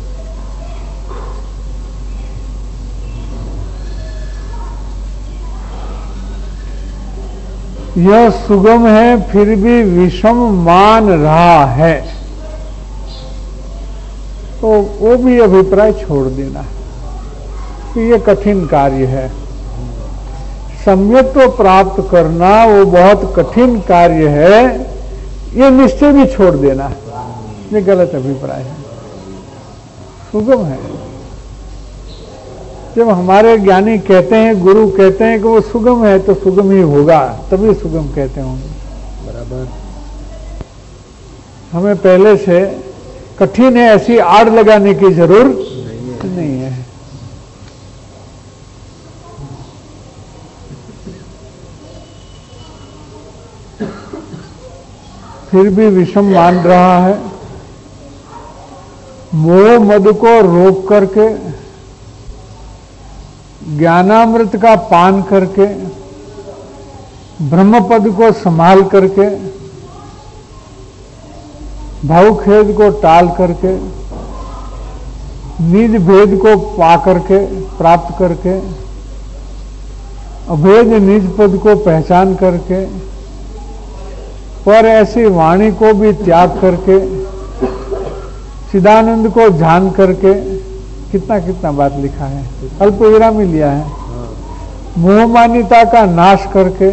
यह सुगम है फिर भी विषम मान रहा है, तो वो भी अभिप्राय छोड़ देना कि ये कठिन कार्य है। सम्यक प्राप्त करना वो बहुत कठिन कार्य है, ये निश्चय भी छोड़ देना, ये गलत अभिप्राय है। सुगम है। जब हमारे ज्ञानी कहते हैं, गुरु कहते हैं कि वो सुगम है, तो सुगम ही होगा, तभी सुगम कहते होंगे। बराबर। हमें पहले से कठिन है ऐसी आड़ लगाने की जरूरत नहीं है। फिर भी विषम मान रहा है। मोह मद को रोक करके, ज्ञानामृत का पान करके, ब्रह्मपद को संभाल करके, भावखेद को टाल करके, निज भेद को पा करके, प्राप्त करके, अभेद निज पद को पहचान करके, पर ऐसी वाणी को भी त्याग करके, चिदानंद को जान करके, कितना कितना बात लिखा है, अल्प विराम ही लिया है। मोहमान्यता का नाश करके,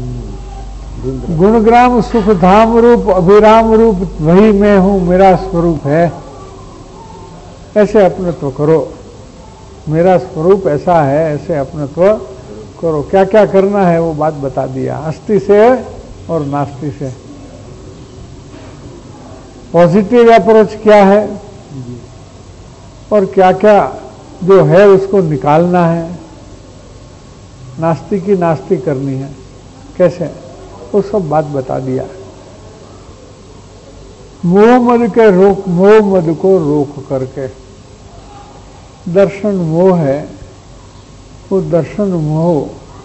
गुणग्राम सुख धाम रूप अभिराम रूप वही मैं हूं, मेरा स्वरूप है, ऐसे अपनत्व करो। मेरा स्वरूप ऐसा है, ऐसे अपनत्व करो। क्या क्या करना है वो बात बता दिया, अस्थि से और नास्ति से। पॉजिटिव अप्रोच क्या है और क्या क्या जो है उसको निकालना है, नास्ति की नास्ति करनी है, कैसे, वो सब बात बता दिया। मोह मद को रोक करके, दर्शन मोह है, वो दर्शन मोह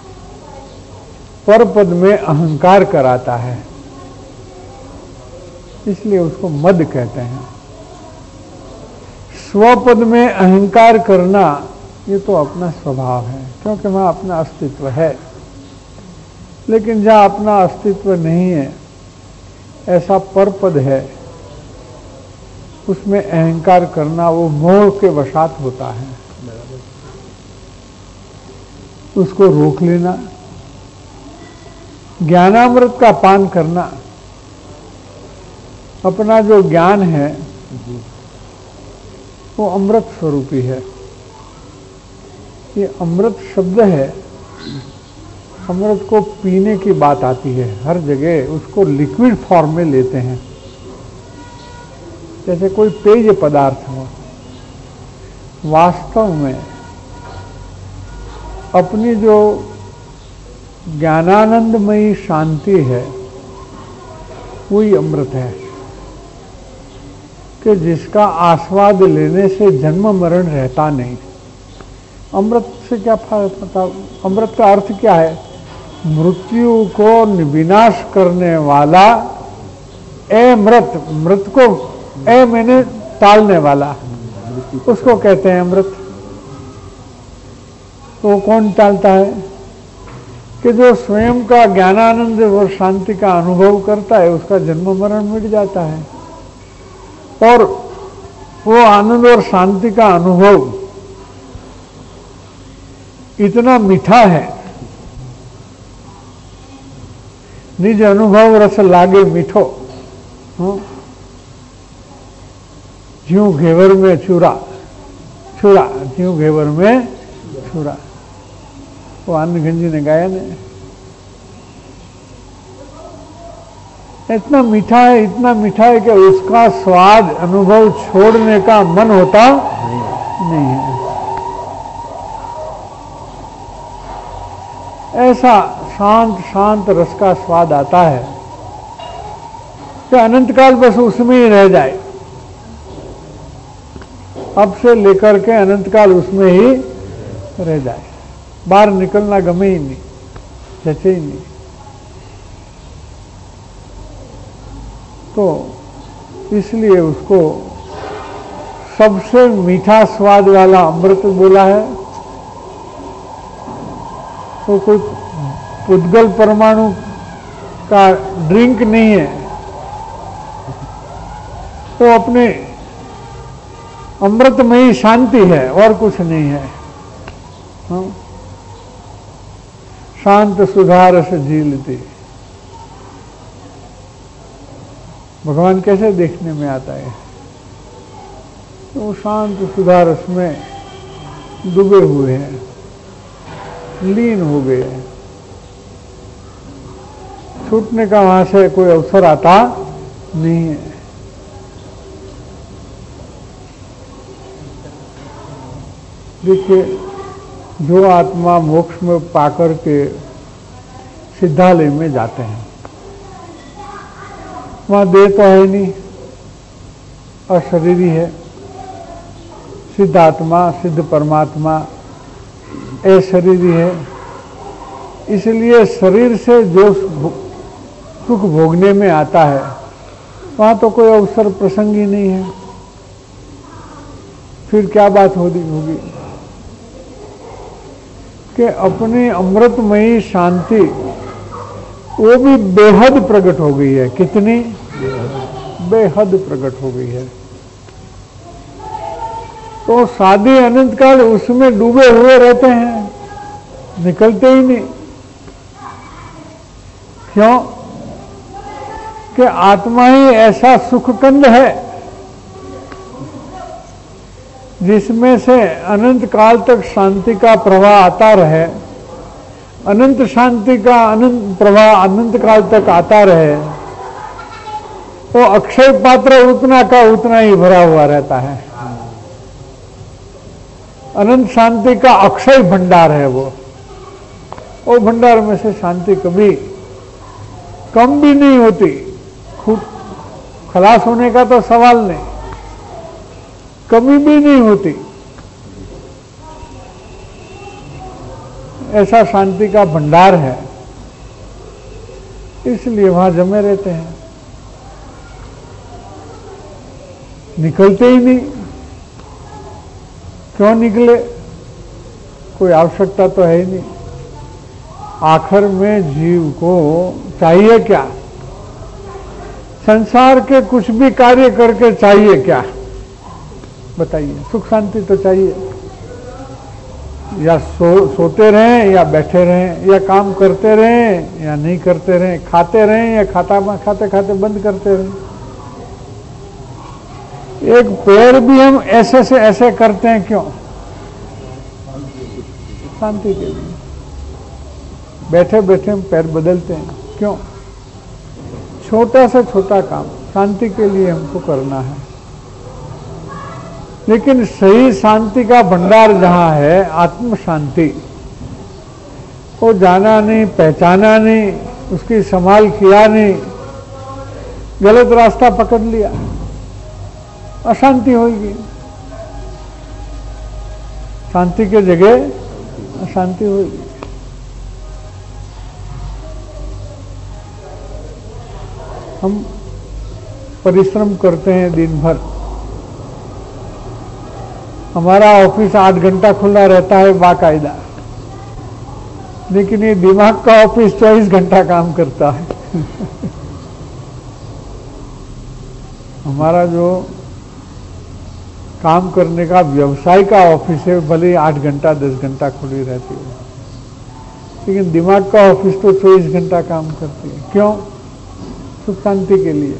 पर पद में अहंकार कराता है, इसलिए उसको मद कहते हैं। स्वपद में अहंकार करना ये तो अपना स्वभाव है, क्योंकि वहां अपना अस्तित्व है। लेकिन जहां अपना अस्तित्व नहीं है, ऐसा परपद है, उसमें अहंकार करना वो मोह के वशात होता है। उसको रोक लेना, ज्ञानामृत का पान करना, अपना जो ज्ञान है वो अमृत स्वरूपी है। ये अमृत शब्द है, अमृत को पीने की बात आती है हर जगह, उसको लिक्विड फॉर्म में लेते हैं, जैसे कोई पेय पदार्थ हो। वास्तव में अपनी जो ज्ञानानंदमयी शांति है वही अमृत है, कि जिसका आस्वाद लेने से जन्म मरण रहता नहीं। अमृत से क्या पता, अमृत का अर्थ क्या है? मृत्यु को विनाश करने वाला मृत, मृत को मैंने टालने वाला, उसको कहते हैं अमृत। तो कौन टालता है? कि जो स्वयं का ज्ञानानंद और शांति का अनुभव करता है, उसका जन्म मरण मिट जाता है। और वो आनंद और शांति का अनुभव इतना मीठा है, निज अनुभव रस लागे मीठो, ज्यों घेवर में चूरा, छुरा ज्यों घेवर में छुरा, वो आनंद गंजी ने गाया ने। इतना मीठा है, इतना मीठा है कि उसका स्वाद अनुभव छोड़ने का मन होता नहीं है। ऐसा शांत शांत रस का स्वाद आता है कि अनंत काल बस उसमें ही रह जाए, अब से लेकर के अनंत काल उसमें ही रह जाए, बाहर निकलना गमे ही नहीं, जचे ही नहीं। तो इसलिए उसको सबसे मीठा स्वाद वाला अमृत बोला है। वो कोई पुद्गल परमाणु का ड्रिंक नहीं है, वो अपने अमृतमयी शांति है और कुछ नहीं है। हाँ? शांत सुधा रस झीलती। भगवान कैसे देखने में आता है? तो शांत सुधा रस में डूबे हुए हैं, लीन हो गए हैं। छूटने का वहां से कोई अवसर आता नहीं है। देखिए, जो आत्मा मोक्ष में पाकर के सिद्धालय में जाते हैं, वहां देह तो है नहीं, अशरीरी है। सिद्ध आत्मा, सिद्ध परमात्मा अशरीरी है। इसलिए शरीर से जो सुख भोगने में आता है, वहां तो कोई अवसर प्रसंग ही नहीं है। फिर क्या बात होगी कि अपनी अमृतमयी शांति वो भी बेहद प्रकट हो गई है। कितनी बेहद प्रकट हो गई है। तो सादे अनंत काल उसमें डूबे हुए रहते हैं, निकलते ही नहीं। क्यों? कि आत्मा ही ऐसा सुखकंद है जिसमें से अनंत काल तक शांति का प्रवाह आता रहे, अनंत शांति का अनंत प्रवाह अनंत काल तक आता रहे। तो अक्षय पात्र उतना का उतना ही भरा हुआ रहता है। अनंत शांति का अक्षय भंडार है वो भंडार में से शांति कभी कम भी नहीं होती। खुद खलास होने का तो सवाल नहीं, कमी भी नहीं होती। ऐसा शांति का भंडार है, इसलिए वहां जमे रहते हैं, निकलते ही नहीं। क्यों निकले? कोई आवश्यकता तो है ही नहीं। आखिर में जीव को चाहिए क्या? संसार के कुछ भी कार्य करके चाहिए क्या? बताइए। सुख शांति तो चाहिए। या सोते रहें या बैठे रहें, या काम करते रहें या नहीं करते रहें, खाते रहें या खाते खाते बंद करते रहें। एक पैर भी हम ऐसे से ऐसे करते हैं, क्यों? शांति के लिए। बैठे बैठे हम पैर बदलते हैं, क्यों? छोटा से छोटा काम शांति के लिए हमको करना है। लेकिन सही शांति का भंडार जहां है, आत्म शांति, वो जाना नहीं, पहचाना नहीं, उसकी संभाल किया नहीं, गलत रास्ता पकड़ लिया, अशांति होगी। शांति के जगह अशांति होगी। हम परिश्रम करते हैं दिन भर, हमारा ऑफिस 8 घंटा खुला रहता है बाकायदा, लेकिन ये दिमाग का ऑफिस 24 घंटा काम करता है। हमारा जो काम करने का व्यवसाय का ऑफिस है, भले 8 घंटा 10 घंटा खुली रहती है, लेकिन दिमाग का ऑफिस तो 24 घंटा काम करती है। क्यों? सुख शांति के लिए।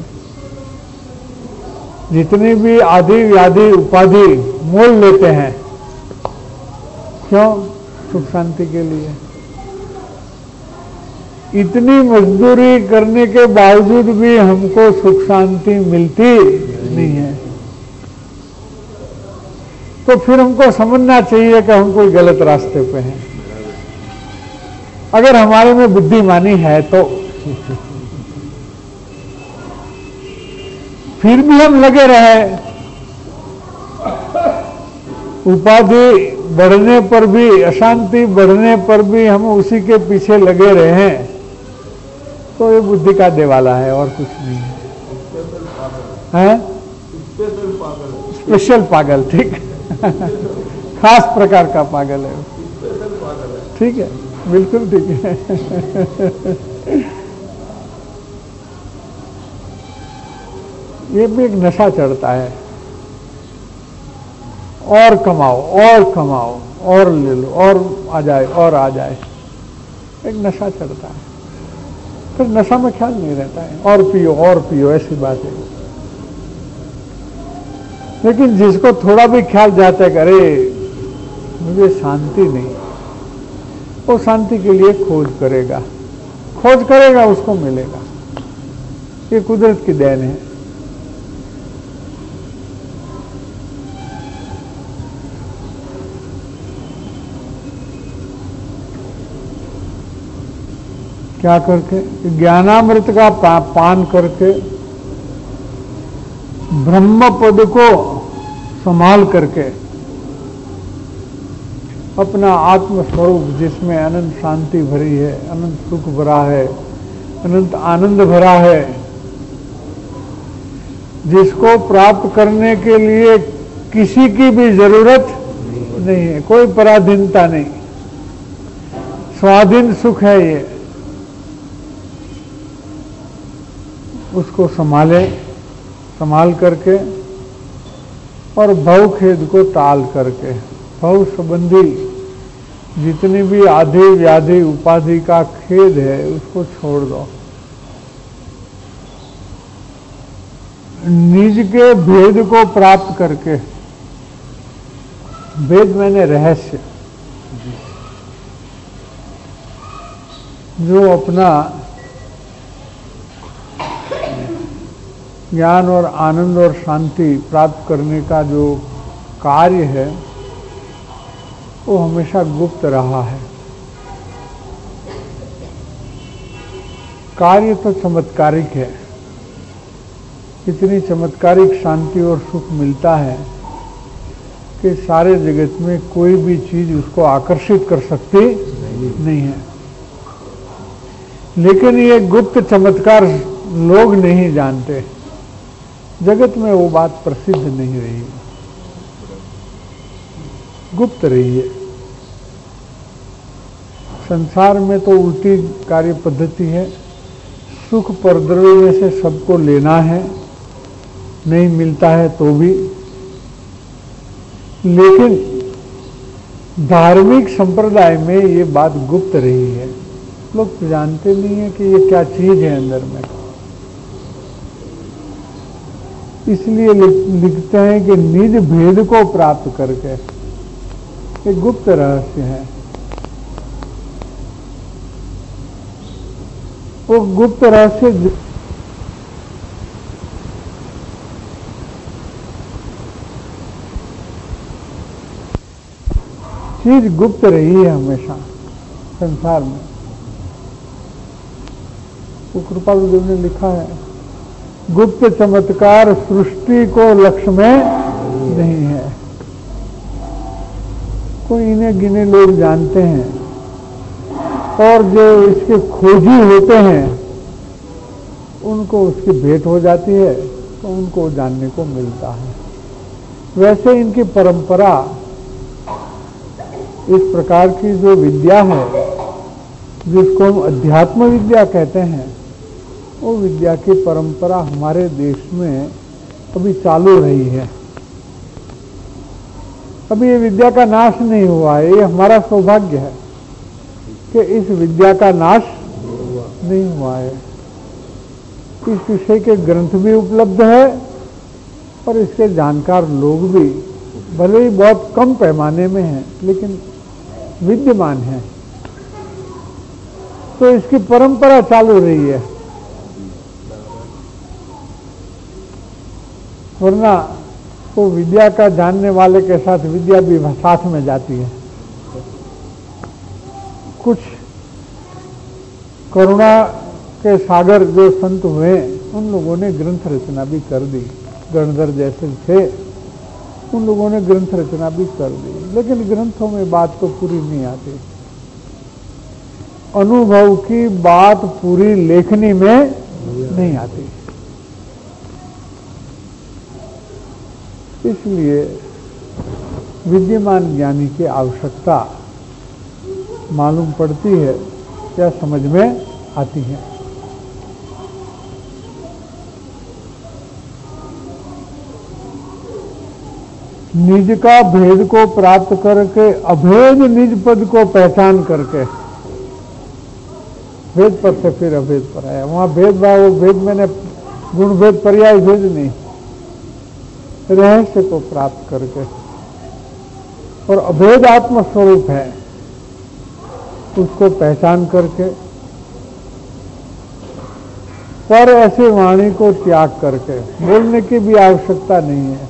जितनी भी आदि व्याधि उपाधि मोल लेते हैं, क्यों? सुख शांति के लिए। इतनी मजदूरी करने के बावजूद भी हमको सुख शांति मिलती नहीं है, तो फिर हमको समझना चाहिए कि हम कोई गलत रास्ते पे हैं। अगर हमारे में बुद्धिमानी है तो फिर भी हम लगे रहे, उपाधि बढ़ने पर भी, अशांति बढ़ने पर भी हम उसी के पीछे लगे रहे हैं, तो ये बुद्धि का देवाला है और कुछ नहीं है। स्पेशल पागल है, स्पेशल पागल, ठीक खास प्रकार का पागल है, स्पेशल पागल है। ठीक है, बिल्कुल ठीक है। ये भी एक नशा चढ़ता है, और कमाओ और कमाओ और ले लो और आ जाए और आ जाए, एक नशा चढ़ता है। फिर नशा में ख्याल नहीं रहता है, और पियो, ऐसी बात है। लेकिन जिसको थोड़ा भी ख्याल जाता है कि अरे मुझे शांति नहीं, वो शांति के लिए खोज करेगा, उसको मिलेगा। ये कुदरत की देन है। क्या करके? ज्ञानामृत का पान करके, ब्रह्म पद को संभाल करके, अपना आत्म स्वरूप जिसमें अनंत शांति भरी है, अनंत सुख भरा है, अनंत आनंद भरा है, जिसको प्राप्त करने के लिए किसी की भी जरूरत नहीं है, कोई पराधीनता नहीं, स्वाधीन सुख है ये, उसको संभाल करके और भव खेद को टाल करके, भव संबंधी जितनी भी आधि व्याधि उपाधि का खेद है उसको छोड़ दो। निज के भेद को प्राप्त करके, भेद मैंने रहस्य, जो अपना ज्ञान और आनंद और शांति प्राप्त करने का जो कार्य है वो हमेशा गुप्त रहा है। कार्य तो चमत्कारिक है, इतनी चमत्कारिक शांति और सुख मिलता है कि सारे जगत में कोई भी चीज उसको आकर्षित कर सकती नहीं है। लेकिन ये गुप्त चमत्कार लोग नहीं जानते, जगत में वो बात प्रसिद्ध नहीं रही, गुप्त रही है। संसार में तो उल्टी कार्य पद्धति है, सुख परद्रव्य में से सबको लेना है, नहीं मिलता है तो भी। लेकिन धार्मिक संप्रदाय में ये बात गुप्त रही है, लोग जानते नहीं है कि ये क्या चीज है अंदर में। इसलिए लिखते हैं कि निज भेद को प्राप्त करके, ये गुप्त रहस्य है। वो गुप्त रहस्य चीज गुप्त रही है हमेशा संसार में। वो कृपालु देव ने लिखा है, गुप्त चमत्कार सृष्टि को लक्ष्य में नहीं है। कोई इन्हें गिने लोग जानते हैं, और जो इसके खोजी होते हैं उनको उसकी भेंट हो जाती है तो उनको जानने को मिलता है। वैसे इनकी परंपरा, इस प्रकार की जो विद्या है जिसको हम अध्यात्म विद्या कहते हैं, वो विद्या की परंपरा हमारे देश में अभी चालू रही है। अभी ये विद्या का नाश नहीं हुआ है, ये हमारा सौभाग्य है कि इस विद्या का नाश नहीं हुआ है। इस विषय के ग्रंथ भी उपलब्ध है और इसके जानकार लोग भी भले ही बहुत कम पैमाने में हैं, लेकिन विद्यमान है। तो इसकी परंपरा चालू रही है, वरना वो विद्या का जानने वाले के साथ विद्या भी साथ में जाती है। कुछ करुणा के सागर जो संत हुए, उन लोगों ने ग्रंथ रचना भी कर दी। गणधर जैसे थे, उन लोगों ने ग्रंथ रचना भी कर दी, लेकिन ग्रंथों में बात तो पूरी नहीं आती। अनुभव की बात पूरी लेखनी में नहीं आती। इसलिए विद्यमान ज्ञानी की आवश्यकता मालूम पड़ती है या समझ में आती है। निज का भेद को प्राप्त करके अभेद निज पद को पहचान करके, भेद पद से फिर अभेद पर आया। वहां भेदभाव, भेद मैंने गुण भेद पर्याय भेद नहीं, रहस्य को प्राप्त करके, और अभेद आत्म स्वरूप है उसको पहचान करके, पर ऐसे वाणी को त्याग करके, बोलने की भी आवश्यकता नहीं है,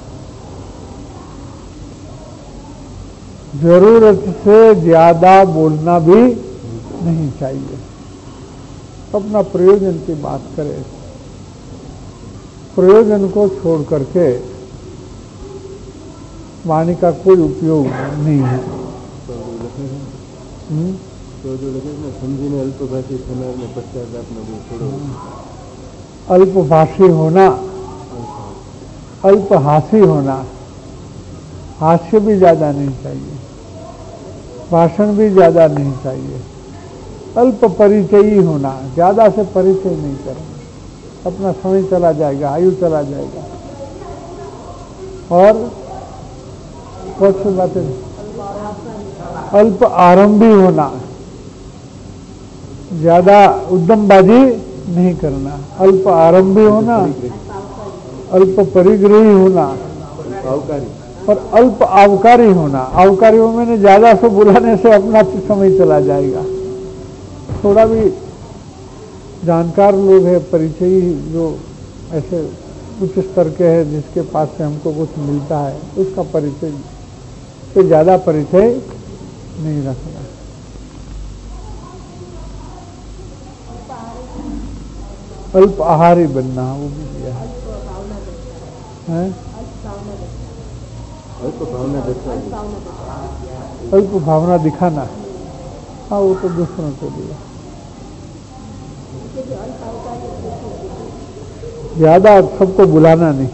जरूरत से ज्यादा बोलना भी नहीं चाहिए। अपना प्रयोजन की बात करें, प्रयोजन को छोड़ करके वाणी का कोई उपयोग नहीं है। तो जो लगे ना समझीने अल्पभाषी समय में पश्चाताप में छोड़ो। अल्पभाषी होना, अल्पहासी होना, हास्य भी ज्यादा नहीं चाहिए, भाषण भी ज्यादा नहीं चाहिए, अल्प परिचयी होना, ज्यादा से परिचय नहीं करना, अपना समय चला जाएगा, आयु चला जाएगा। और बहुत सी बातें, अल्प आरंभी होना, ज्यादा उद्यमबाजी नहीं करना, अल्प आरंभी होना, अल्प परिग्रही होना, अवकारी और अल्प आवकारी होना। आवकारियों में ज्यादा से बुलाने से अपना समय चला जाएगा। थोड़ा भी जानकार लोग हैं, परिचयी जो ऐसे उच्च स्तर के हैं, जिसके पास से हमको कुछ मिलता है, उसका परिचय से ज्यादा परिचय नहीं रखना। अल्प आहारी बनना, वो भी दिया है। अल्प भावना दिखाना, अल्प भावना दिखाना, हाँ वो तो दूसरों के लिए। ज्यादा सबको बुलाना नहीं,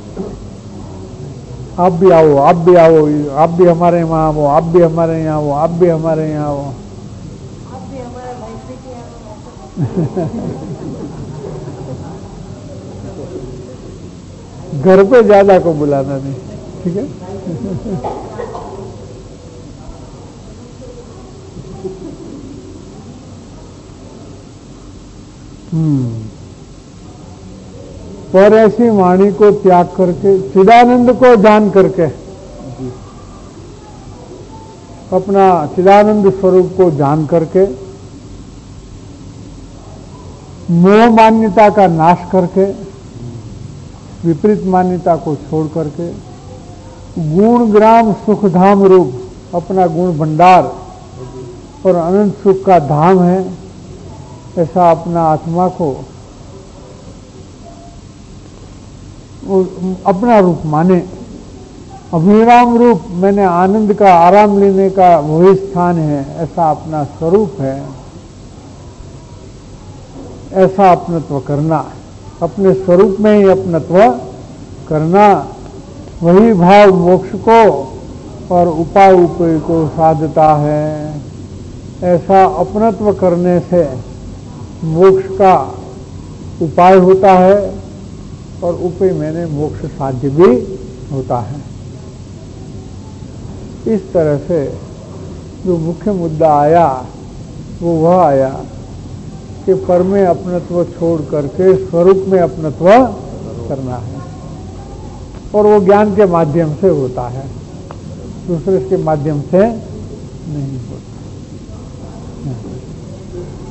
आप भी आओ, आप भी आओ, आप भी हमारे यहाँ आओ, आप भी हमारे यहाँ आओ, आप भी हमारे यहाँ आओ। घर पे ज्यादा को बुलाना नहीं, ठीक है। पर ऐसी वाणी को त्याग करके, चिदानंद को जान करके, अपना चिदानंद स्वरूप को जान करके, मोह मान्यता का नाश करके, विपरीत मान्यता को छोड़ करके, गुण ग्राम सुख धाम रूप अपना गुण भंडार और अनंत सुख का धाम है, ऐसा अपना आत्मा को अपना रूप माने। अभिराम रूप मैंने आनंद का, आराम लेने का वही स्थान है, ऐसा अपना स्वरूप है, ऐसा अपनत्व करना, अपने स्वरूप में ही अपनत्व करना, वही भाव मोक्ष को और उपाय उपाय को साधता है। ऐसा अपनत्व करने से मोक्ष का उपाय होता है और उपाय मैंने मोक्ष साध्य भी होता है। इस तरह से जो मुख्य मुद्दा आया वो वह आया कि पर में अपनत्व छोड़ करके स्वरूप में अपनत्व करना है, और वो ज्ञान के माध्यम से होता है, दूसरे के माध्यम से नहीं होता।